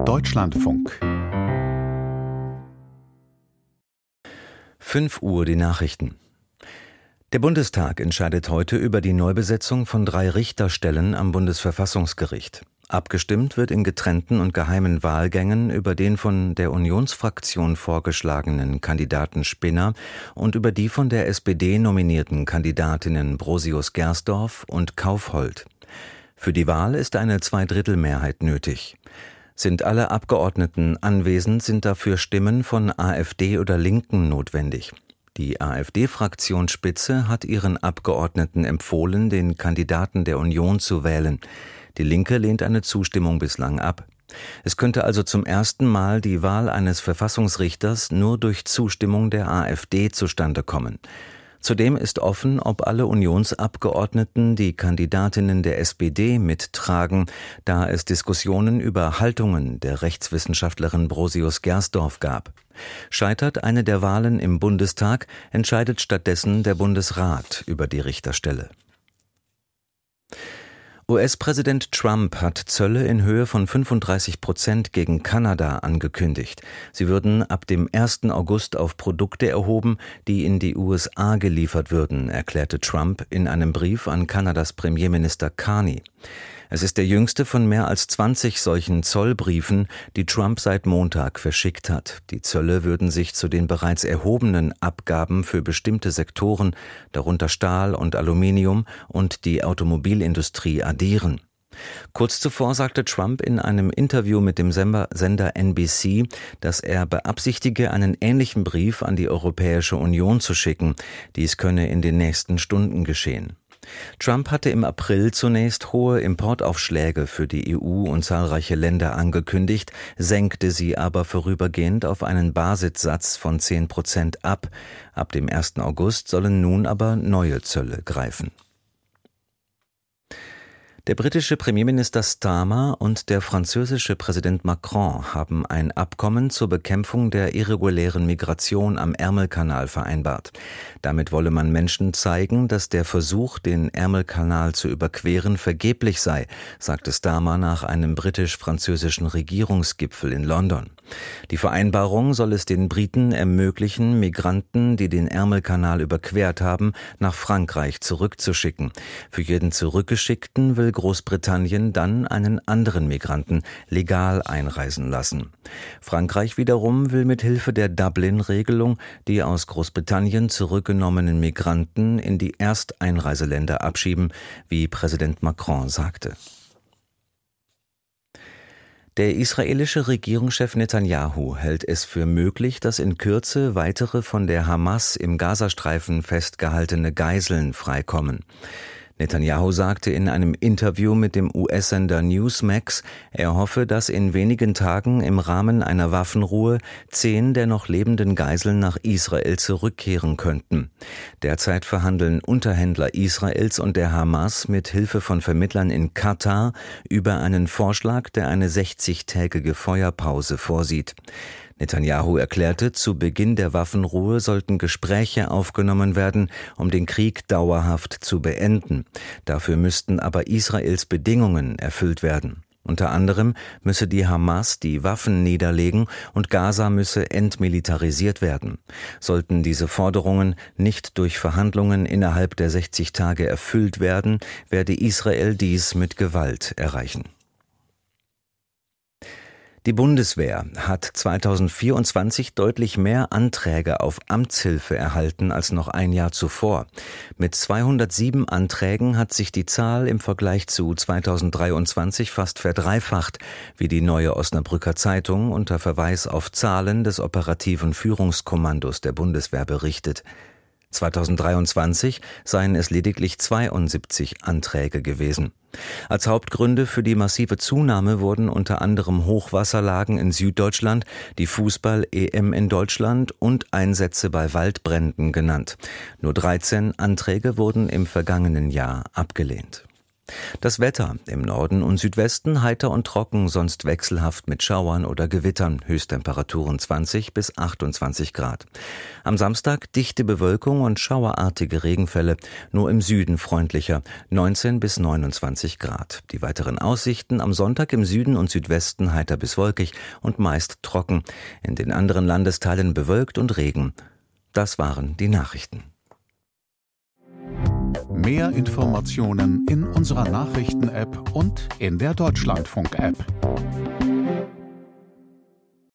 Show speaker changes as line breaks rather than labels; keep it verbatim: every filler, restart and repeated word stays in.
Deutschlandfunk.
fünf Uhr die Nachrichten. Der Bundestag entscheidet heute über die Neubesetzung von drei Richterstellen am Bundesverfassungsgericht. Abgestimmt wird in getrennten und geheimen Wahlgängen über den von der Unionsfraktion vorgeschlagenen Kandidaten Spinner und über die von der S P D nominierten Kandidatinnen Brosius-Gersdorf und Kaufhold. Für die Wahl ist eine Zweidrittelmehrheit nötig. Sind alle Abgeordneten anwesend, sind dafür Stimmen von AfD oder Linken notwendig. Die AfD-Fraktionsspitze hat ihren Abgeordneten empfohlen, den Kandidaten der Union zu wählen. Die Linke lehnt eine Zustimmung bislang ab. Es könnte also zum ersten Mal die Wahl eines Verfassungsrichters nur durch Zustimmung der AfD zustande kommen. Zudem ist offen, ob alle Unionsabgeordneten die Kandidatinnen der S P D mittragen, da es Diskussionen über Haltungen der Rechtswissenschaftlerin Brosius-Gersdorf gab. Scheitert eine der Wahlen im Bundestag, entscheidet stattdessen der Bundesrat über die Richterstelle. U S-Präsident Trump hat Zölle in Höhe von fünfunddreißig Prozent gegen Kanada angekündigt. Sie würden ab dem ersten August auf Produkte erhoben, die in die U S A geliefert würden, erklärte Trump in einem Brief an Kanadas Premierminister Carney. Es ist der jüngste von mehr als zwanzig solchen Zollbriefen, die Trump seit Montag verschickt hat. Die Zölle würden sich zu den bereits erhobenen Abgaben für bestimmte Sektoren, darunter Stahl und Aluminium und die Automobilindustrie, addieren. Kurz zuvor sagte Trump in einem Interview mit dem Sender N B C, dass er beabsichtige, einen ähnlichen Brief an die Europäische Union zu schicken. Dies könne in den nächsten Stunden geschehen. Trump hatte im April zunächst hohe Importaufschläge für die E U und zahlreiche Länder angekündigt, senkte sie aber vorübergehend auf einen Basissatz von zehn Prozent ab. Ab dem ersten August sollen nun aber neue Zölle greifen. Der britische Premierminister Starmer und der französische Präsident Macron haben ein Abkommen zur Bekämpfung der irregulären Migration am Ärmelkanal vereinbart. Damit wolle man Menschen zeigen, dass der Versuch, den Ärmelkanal zu überqueren, vergeblich sei, sagte Starmer nach einem britisch-französischen Regierungsgipfel in London. Die Vereinbarung soll es den Briten ermöglichen, Migranten, die den Ärmelkanal überquert haben, nach Frankreich zurückzuschicken. Für jeden Zurückgeschickten will Großbritannien dann einen anderen Migranten legal einreisen lassen. Frankreich wiederum will mit Hilfe der Dublin-Regelung die aus Großbritannien zurückgenommenen Migranten in die Ersteinreiseländer abschieben, wie Präsident Macron sagte. Der israelische Regierungschef Netanyahu hält es für möglich, dass in Kürze weitere von der Hamas im Gazastreifen festgehaltene Geiseln freikommen. Netanyahu sagte in einem Interview mit dem U S-Sender Newsmax, er hoffe, dass in wenigen Tagen im Rahmen einer Waffenruhe zehn der noch lebenden Geiseln nach Israel zurückkehren könnten. Derzeit verhandeln Unterhändler Israels und der Hamas mit Hilfe von Vermittlern in Katar über einen Vorschlag, der eine sechzigtägige Feuerpause vorsieht. Netanyahu erklärte, zu Beginn der Waffenruhe sollten Gespräche aufgenommen werden, um den Krieg dauerhaft zu beenden. Dafür müssten aber Israels Bedingungen erfüllt werden. Unter anderem müsse die Hamas die Waffen niederlegen und Gaza müsse entmilitarisiert werden. Sollten diese Forderungen nicht durch Verhandlungen innerhalb der sechzig Tage erfüllt werden, werde Israel dies mit Gewalt erreichen. Die Bundeswehr hat zweitausendvierundzwanzig deutlich mehr Anträge auf Amtshilfe erhalten als noch ein Jahr zuvor. Mit zweihundertsieben Anträgen hat sich die Zahl im Vergleich zu zweitausenddreiundzwanzig fast verdreifacht, wie die Neue Osnabrücker Zeitung unter Verweis auf Zahlen des operativen Führungskommandos der Bundeswehr berichtet. zweitausenddreiundzwanzig seien es lediglich zweiundsiebzig Anträge gewesen. Als Hauptgründe für die massive Zunahme wurden unter anderem Hochwasserlagen in Süddeutschland, die Fußball-E M in Deutschland und Einsätze bei Waldbränden genannt. Nur dreizehn Anträge wurden im vergangenen Jahr abgelehnt. Das Wetter: im Norden und Südwesten heiter und trocken, sonst wechselhaft mit Schauern oder Gewittern, Höchsttemperaturen zwanzig bis achtundzwanzig Grad. Am Samstag dichte Bewölkung und schauerartige Regenfälle, nur im Süden freundlicher, neunzehn bis neunundzwanzig Grad. Die weiteren Aussichten: am Sonntag im Süden und Südwesten heiter bis wolkig und meist trocken, in den anderen Landesteilen bewölkt und Regen. Das waren die Nachrichten.
Mehr Informationen in unserer Nachrichten-App und in der Deutschlandfunk-App.